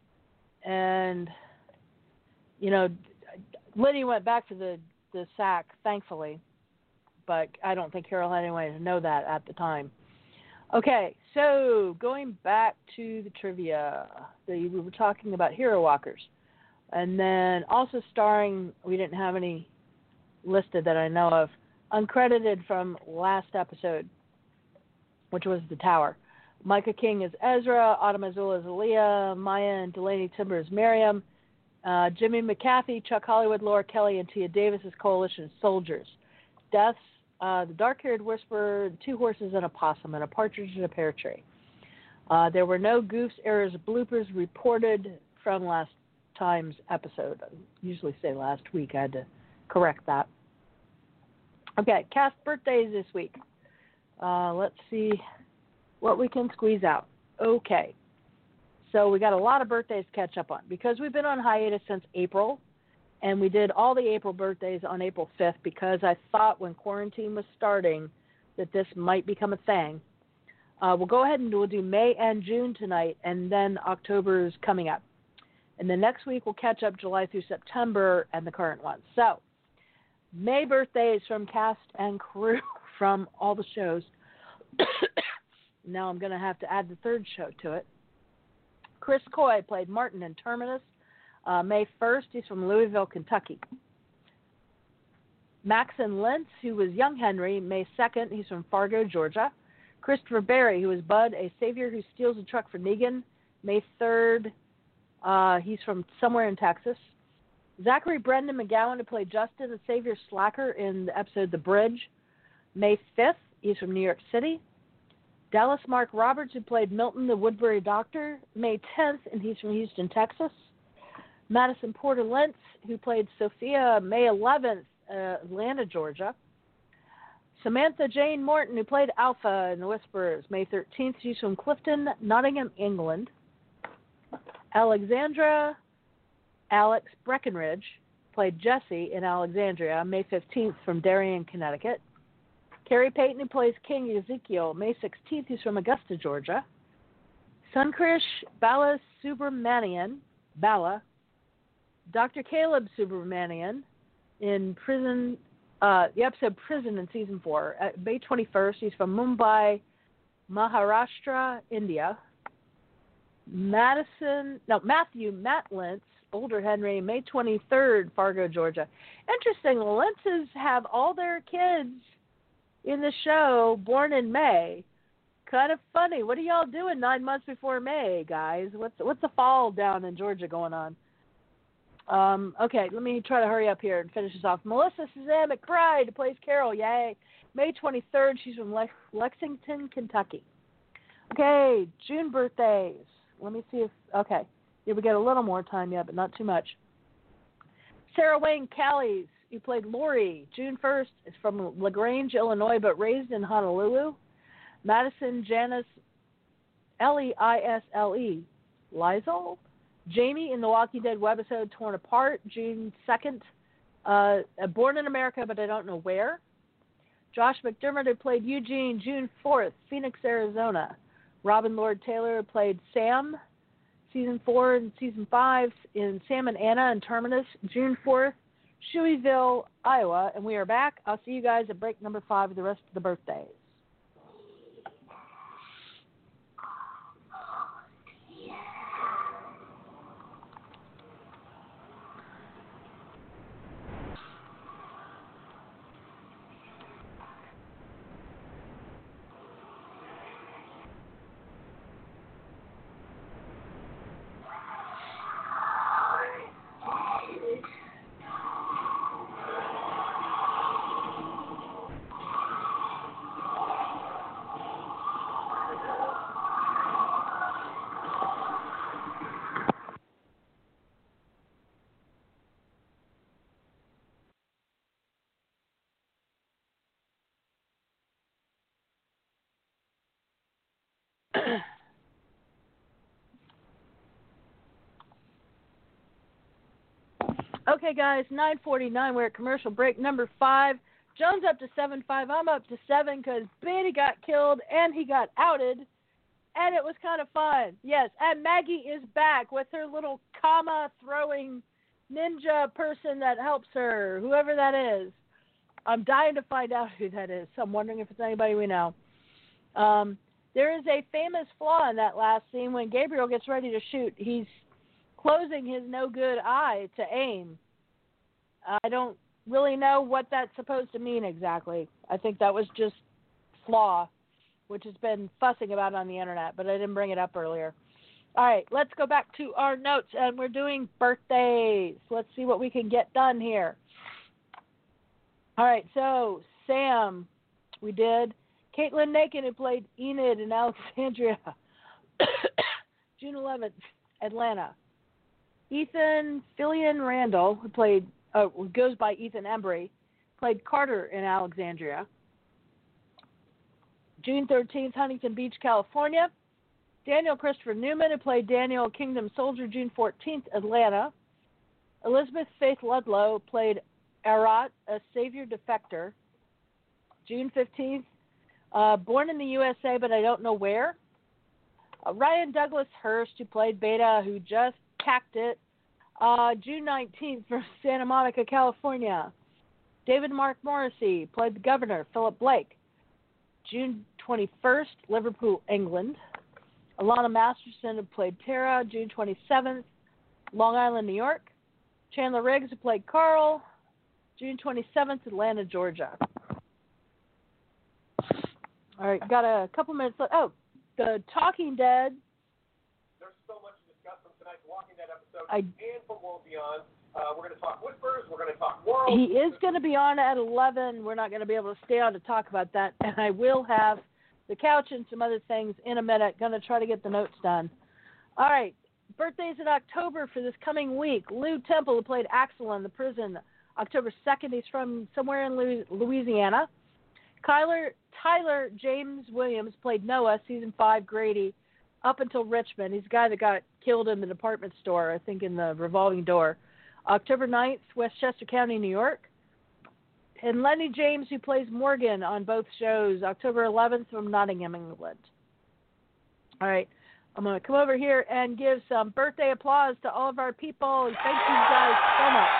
And, you know, Liddy went back to the sack, thankfully. But I don't think Carol had any way to know that at the time. Okay, so going back to the trivia, we were talking about hero walkers. And then also starring, we didn't have any listed that I know of, uncredited from last episode, which was The Tower. Micah King is Ezra, Autumn Azul is Aaliyah, Maya and Delaney Timber is Miriam, Jimmy McCarthy, Chuck Hollywood, Laura Kelly, and Tia Davis is Coalition soldiers. Deaths, the dark-haired whisperer, 2 horses and a possum, and a partridge in a pear tree. There were no goofs, errors, bloopers reported from last time's episode. I usually say last week. I had to correct that. Okay, cast birthdays this week. Let's see what we can squeeze out. Okay, so we got a lot of birthdays to catch up on because we've been on hiatus since April. And we did all the April birthdays on April 5th because I thought when quarantine was starting that this might become a thing. We'll go ahead and we'll do May and June tonight, and then October's coming up. And then next week we'll catch up July through September and the current ones. So, May birthdays from cast and crew from all the shows. Now I'm going to have to add the third show to it. Chris Coy played Martin in Terminus. May 1st, he's from Louisville, Kentucky. Maxon Lentz, who was young Henry, May 2nd, he's from Fargo, Georgia. Christopher Berry, who was Bud, a savior who steals a truck for Negan, May 3rd, he's from somewhere in Texas. Zachary Brendan McGowan, who played Justin, a savior slacker in the episode The Bridge, May 5th, he's from New York City. Dallas Mark Roberts, who played Milton, the Woodbury doctor, May 10th, and he's from Houston, Texas. Madison Porter Lentz, who played Sophia, May 11th, Atlanta, Georgia. Samantha Jane Morton, who played Alpha in The Whisperers, May 13th. She's from Clifton, Nottingham, England. Alexandra Alex Breckenridge played Jessie in Alexandria, May 15th, from Darien, Connecticut. Carrie Payton, who plays King Ezekiel, May 16th. He's from Augusta, Georgia. Sunkrish Bala Subramanian, Dr. Caleb Subramanian in Prison, the episode Prison in Season 4. May 21st, he's from Mumbai, Maharashtra, India. Matthew Matt Lentz, older Henry, May 23rd, Fargo, Georgia. Interesting, the Lentzes have all their kids in the show born in May. Kind of funny. What are y'all doing 9 months before May, guys? What's the fall down in Georgia going on? Okay, let me try to hurry up here and finish this off. Melissa Suzanne McBride plays Carol, yay. May 23rd, she's from Lexington, Kentucky. Okay, June birthdays. Let me see if, okay, here we get a little more time yet, but not too much. Sarah Wayne Callies, who played Lori, June 1st, is from LaGrange, Illinois, but raised in Honolulu. Madison Janice, L-E-I-S-L-E, Liesel. Jamie in the Walking Dead webisode Torn Apart, June 2nd. Born in America, but I don't know where. Josh McDermott, who played Eugene, June 4th, Phoenix, Arizona. Robin Lord Taylor played Sam, Season 4 and Season 5 in Sam and Anna and Terminus, June 4th, Shoeyville, Iowa. And we are back. I'll see you guys at break number 5 of the rest of the birthdays. Okay, guys, 9:49. We're at commercial break number 5. Joan's up to 7-5. I'm up to 7 because Beatty got killed and he got outed, and it was kind of fun. Yes, and Maggie is back with her little comma-throwing ninja person that helps her, whoever that is. I'm dying to find out who that is, so I'm wondering if it's anybody we know. There is a famous flaw in that last scene. When Gabriel gets ready to shoot, he's closing his no-good eye to aim. I don't really know what that's supposed to mean exactly. I think that was just flaw, which has been fussing about on the internet, but I didn't bring it up earlier. All right, let's go back to our notes, and we're doing birthdays. Let's see what we can get done here. All right, so Sam, we did. Caitlin Nakin, who played Enid in Alexandria, June 11th, Atlanta. Ethan Fillion Randall, who played, goes by Ethan Embry, played Carter in Alexandria. June 13th, Huntington Beach, California. Daniel Christopher Newman, who played Daniel Kingdom Soldier, June 14th, Atlanta. Elizabeth Faith Ludlow played Arat, a Savior Defector, June 15th. Born in the USA, but I don't know where. Ryan Douglas Hurst, who played Beta, who just cacked it, June 19th from Santa Monica, California. David Mark Morrissey played the governor, Philip Blake, June 21st, Liverpool, England. Alana Masterson, who played Tara, June 27th, Long Island, New York. Chandler Riggs, who played Carl, June 27th, Atlanta, Georgia. All right, got a couple minutes left. Oh, The Talking Dead. There's so much to discuss from tonight's Walking Dead episode and from World Beyond. We're going to talk Whispers. We're going to talk World. He is going to be on at 11. We're not going to be able to stay on to talk about that. And I will have the couch and some other things in a minute. Going to try to get the notes done. All right, birthdays in October for this coming week. Lou Temple, who played Axel in the prison, October 2nd. He's from somewhere in Louisiana. Tyler James Williams played Noah, season 5, Grady, up until Richmond. He's the guy that got killed in the department store, I think in the revolving door. October 9th, Westchester County, New York. And Lenny James, who plays Morgan on both shows, October 11th from Nottingham, England. All right, I'm going to come over here and give some birthday applause to all of our people. And thank you guys so much.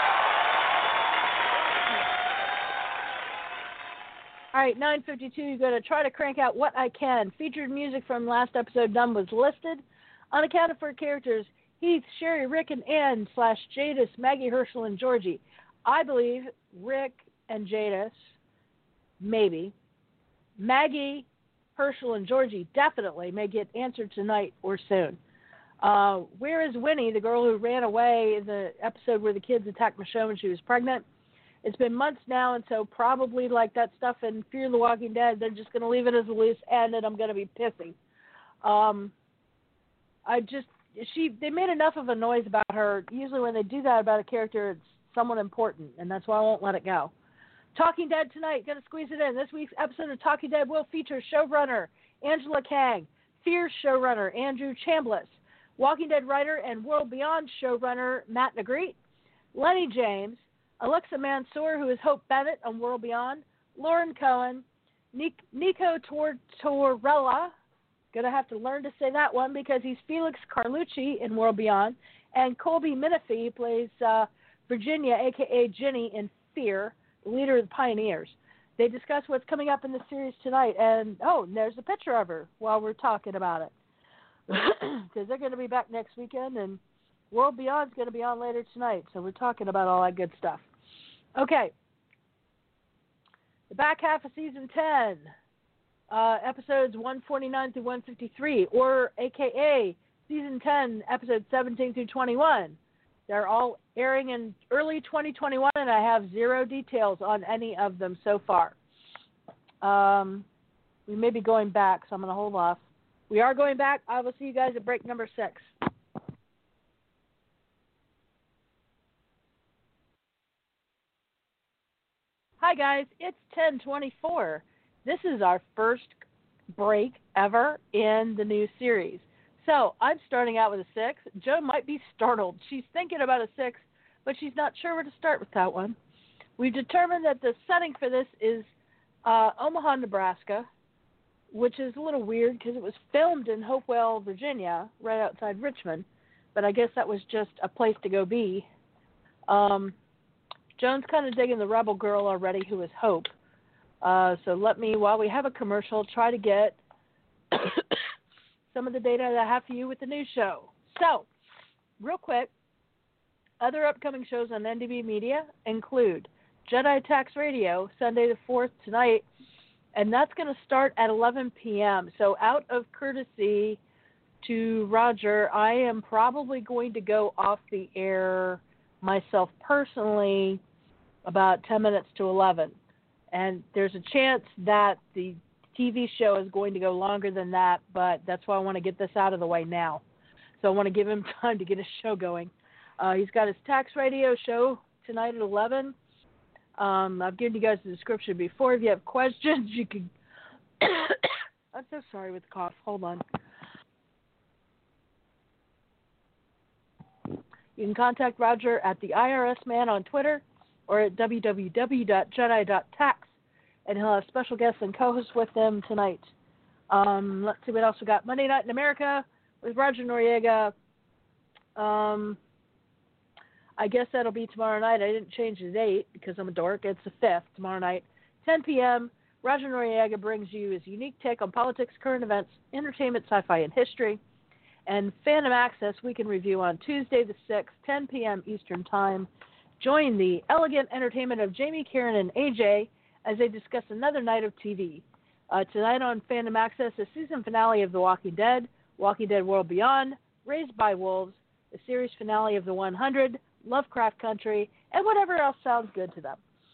All right, 9:52, you're going to try to crank out What I Can. Featured music from last episode done was listed. Unaccounted for characters, Heath, Sherry, Rick, and Ann / Jadis, Maggie, Herschel, and Georgie. I believe Rick and Jadis, maybe. Maggie, Herschel, and Georgie definitely may get answered tonight or soon. Where is Winnie, the girl who ran away in the episode where the kids attacked Michonne when she was pregnant? It's been months now, and so probably like that stuff in Fear the Walking Dead, they're just going to leave it as a loose end, and I'm going to be pissy. They made enough of a noise about her. Usually when they do that about a character, it's someone important, and that's why I won't let it go. Talking Dead tonight, going to squeeze it in. This week's episode of Talking Dead will feature showrunner Angela Kang, Fierce showrunner Andrew Chambliss, Walking Dead writer and World Beyond showrunner Matt Negrete, Lenny James, Alexa Mansour, who is Hope Bennett on World Beyond, Lauren Cohen, Nico Tortorella, Going to have to learn to say that one because he's Felix Carlucci in World Beyond, and Colby Minifie plays Virginia, a.k.a. Ginny, in Fear, the leader of the Pioneers. They discuss what's coming up in the series tonight, and there's a picture of her while we're talking about it. Because they're going to be back next weekend, and World Beyond's going to be on later tonight, so we're talking about all that good stuff. Okay. The back half of Season 10, episodes 149 through 153, or a.k.a. Season 10, episodes 17 through 21. They're all airing in early 2021, and I have zero details on any of them so far. We may be going back, so I'm going to hold off. We are going back. I will see you guys at break number 6. Hi, guys. It's 10:24. This is our first break ever in the new series. So I'm starting out with a 6. Jo might be startled. She's thinking about a 6, but she's not sure where to start with that one. We've determined that the setting for this is Omaha, Nebraska, which is a little weird because it was filmed in Hopewell, Virginia, right outside Richmond. But I guess that was just a place to go be. Joan's kind of digging the rebel girl already, who is Hope. So let me, while we have a commercial, try to get some of the data that I have for you with the new show. So, real quick, other upcoming shows on NDB Media include Jedi Attacks Radio, Sunday the 4th tonight, and that's going to start at 11 p.m. So out of courtesy to Roger, I am probably going to go off the air myself personally about 10 minutes to 11. And there's a chance that the TV show is going to go longer than that, but that's why I want to get this out of the way now. So I want to give him time to get his show going. He's got his tax radio show tonight at 11. I've given you guys the description before. If you have questions, you can... I'm so sorry with the cough. Hold on. You can contact Roger at the IRS Man on Twitter or at www.jedi.tax, and he'll have special guests and co-hosts with them tonight. Let's see what else we got. Monday Night in America with Roger Noriega. I guess that'll be tomorrow night. I didn't change the date because I'm a dork. It's the 5th, tomorrow night. 10 p.m., Roger Noriega brings you his unique take on politics, current events, entertainment, sci-fi, and history. And Phantom Access we can review on Tuesday the 6th, 10 p.m. Eastern Time. Join the elegant entertainment of Jamie, Karen, and AJ as they discuss another night of TV. Tonight on Phantom Access, the season finale of The Walking Dead World Beyond, Raised by Wolves, the series finale of The 100, Lovecraft Country, and whatever else sounds good to them.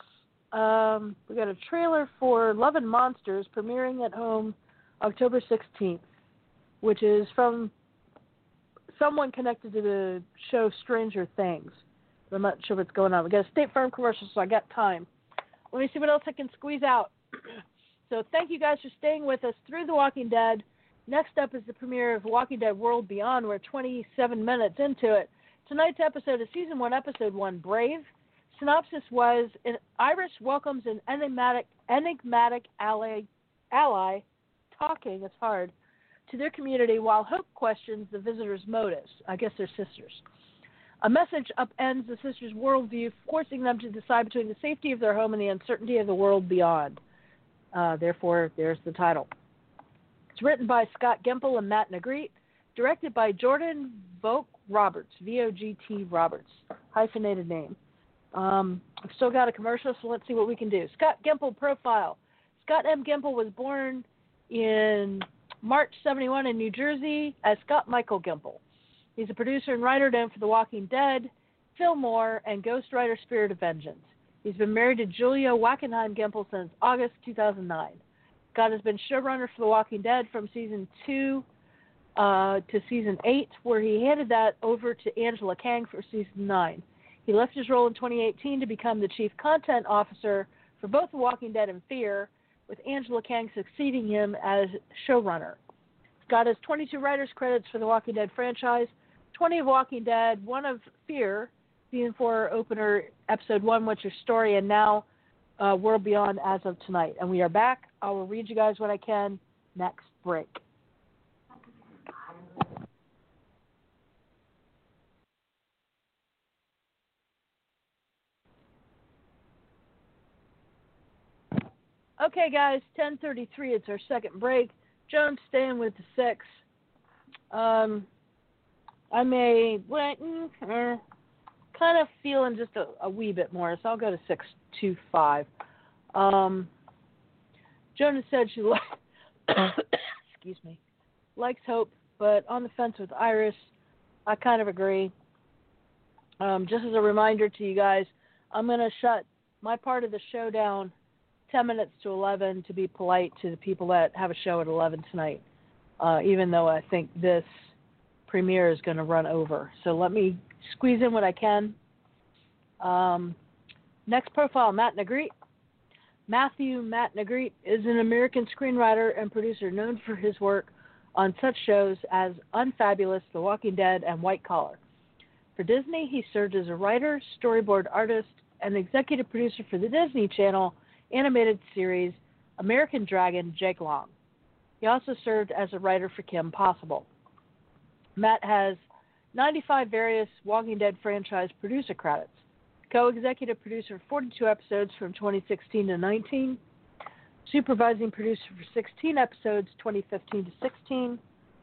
We got a trailer for Love and Monsters premiering at home October 16th, which is from someone connected to the show Stranger Things. I'm not sure what's going on. We got a State Farm commercial, so I got time. Let me see what else I can squeeze out. So thank you guys for staying with us through The Walking Dead. Next up is the premiere of Walking Dead World Beyond. We're 27 minutes into it. Tonight's episode is Season 1, Episode 1, Brave. Synopsis was, Iris welcomes an enigmatic ally, talking, it's hard, to their community while Hope questions the visitors' motives. I guess they're sisters. A message upends the sisters' worldview, forcing them to decide between the safety of their home and the uncertainty of the world beyond. Therefore, there's the title. It's written by Scott Gimple and Matt Negrete, directed by Jordan Vogt Roberts, V-O-G-T Roberts, hyphenated name. I've still got a commercial, so let's see what we can do. Scott Gimple profile. Scott M. Gimple was born in March 71 in New Jersey as Scott Michael Gimple. He's a producer and writer known for The Walking Dead, Phil Moore, and Ghostwriter Spirit of Vengeance. He's been married to Julia Wackenheim Gimple since August 2009. Scott has been showrunner for The Walking Dead from Season 2 to Season 8, where he handed that over to Angela Kang for Season 9. He left his role in 2018 to become the Chief Content Officer for both The Walking Dead and Fear, with Angela Kang succeeding him as showrunner. Scott has 22 writers' credits for The Walking Dead franchise, 20 of Walking Dead, 1 of Fear, Season 4 opener, Episode 1, What's Your Story, and now World Beyond as of tonight. And we are back. I will read you guys what I can next break. Okay, guys, 10:33. It's our second break. Jones staying with the 6. I may kind of feeling just a wee bit more, so I'll go to 625. Jonas said she excuse me, likes Hope, but on the fence with Iris. I kind of agree. Just as a reminder to you guys, I'm going to shut my part of the show down 10 minutes to 11 to be polite to the people that have a show at 11 tonight, even though I think this premiere is going to run over. So let me squeeze in what I can. Next profile, Matt Negrete. Matthew Matt Negrete is an American screenwriter and producer known for his work on such shows as Unfabulous, The Walking Dead, and White Collar. For Disney, he served as a writer, storyboard artist, and executive producer for the Disney Channel animated series American Dragon, Jake Long. He also served as a writer for Kim Possible. Matt has 95 various Walking Dead franchise producer credits. Co-executive producer for 42 episodes from 2016 to 19. Supervising producer for 16 episodes, 2015 to 16.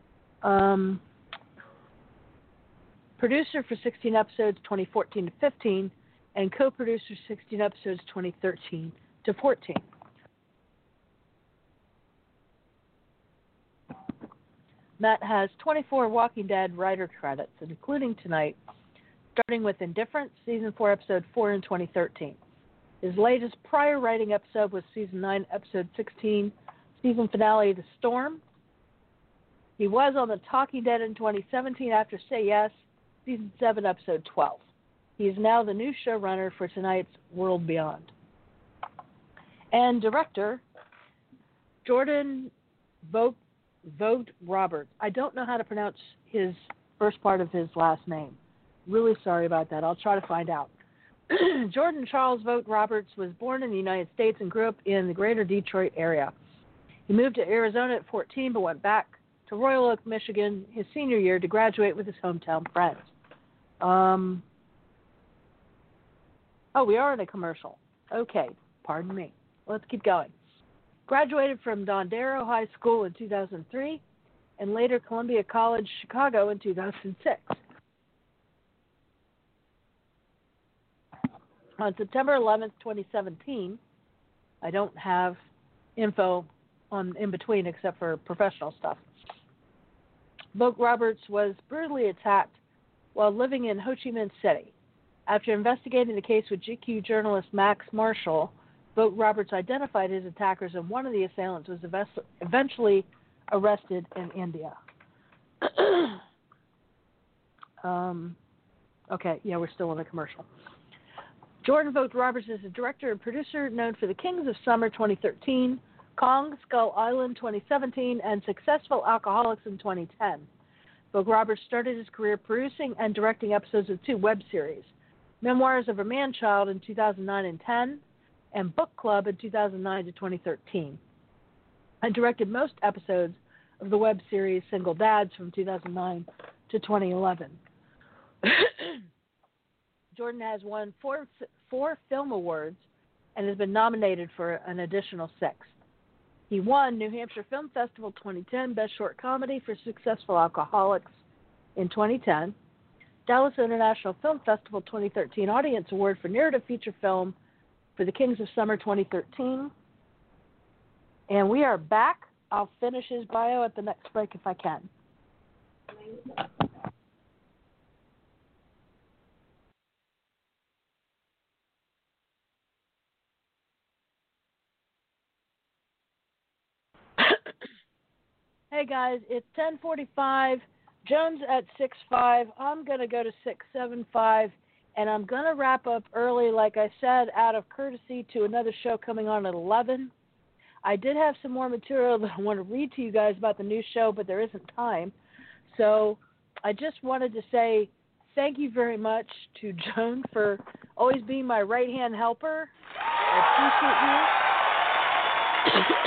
Producer for 16 episodes, 2014 to 15. And co-producer 16 episodes, 2013 to 14. Matt has 24 Walking Dead writer credits, including tonight, starting with Indifference, Season 4, Episode 4 in 2013. His latest prior writing episode was Season 9, Episode 16, season finale, The Storm. He was on The Talking Dead in 2017 after Say Yes, Season 7, Episode 12. He is now the new showrunner for tonight's World Beyond. And director, Jordan Vogt Roberts. I don't know how to pronounce his first part of his last name. Really sorry about that. I'll try to find out. Jordan Charles Vogt Roberts was born in the United States and grew up in the greater Detroit area. He moved to Arizona at 14 but went back to Royal Oak, Michigan his senior year to graduate with his hometown friends. We are in a commercial. Okay, pardon me. Let's keep going. Graduated from Dondero High School in 2003 and later Columbia College, Chicago in 2006. On September 11th, 2017, I don't have info on in between except for professional stuff. Vogt Roberts was brutally attacked while living in Ho Chi Minh City. After investigating the case with GQ journalist Max Marshall, Vogt Roberts identified his attackers, and one of the assailants was eventually arrested in India. We're still in a commercial. Jordan Vogt Roberts is a director and producer known for The Kings of Summer 2013, Kong Skull Island 2017, and Successful Alcoholics in 2010. Vogt Roberts started his career producing and directing episodes of 2 web series, Memoirs of a Man-Child in 2009 and 10, and Book Club in 2009 to 2013. And directed most episodes of the web series Single Dads from 2009 to 2011. Jordan has won 4 film awards and has been nominated for an additional 6. He won New Hampshire Film Festival 2010 Best Short Comedy for Successful Alcoholics in 2010, Dallas International Film Festival 2013 Audience Award for Narrative Feature Film for The Kings of Summer 2013. And we are back. I'll finish his bio at the next break if I can. Hey guys, it's 10:45. Jones at 6.5. I'm going to go to 6.75, and I'm going to wrap up early, like I said, out of courtesy to another show coming on at 11. I did have some more material that I want to read to you guys about the new show, but there isn't time. So I just wanted to say thank you very much to Joan for always being my right-hand helper. I appreciate you.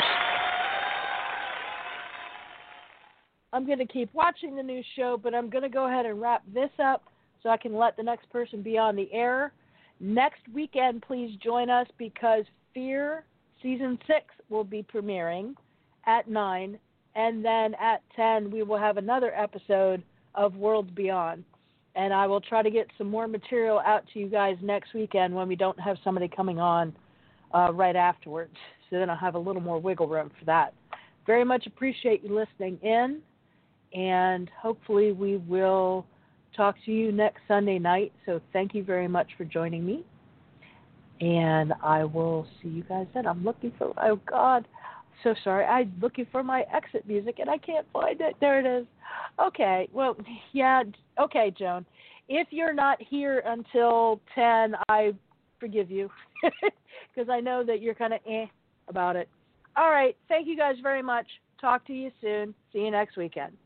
I'm going to keep watching the new show, but I'm going to go ahead and wrap this up so I can let the next person be on the air. Next weekend, please join us because Fear Season 6 will be premiering at 9, and then at 10 we will have another episode of Worlds Beyond. And I will try to get some more material out to you guys next weekend when we don't have somebody coming on right afterwards. So then I'll have a little more wiggle room for that. Very much appreciate you listening in, and hopefully we will talk to you next Sunday night. So thank you very much for joining me, and I will see you guys then. I'm looking for, oh God, so sorry. I'm looking for my exit music, and I can't find it. There it is. Okay, well, yeah, okay, Joan. If you're not here until 10, I forgive you, because I know that you're kind of about it. All right, thank you guys very much. Talk to you soon. See you next weekend.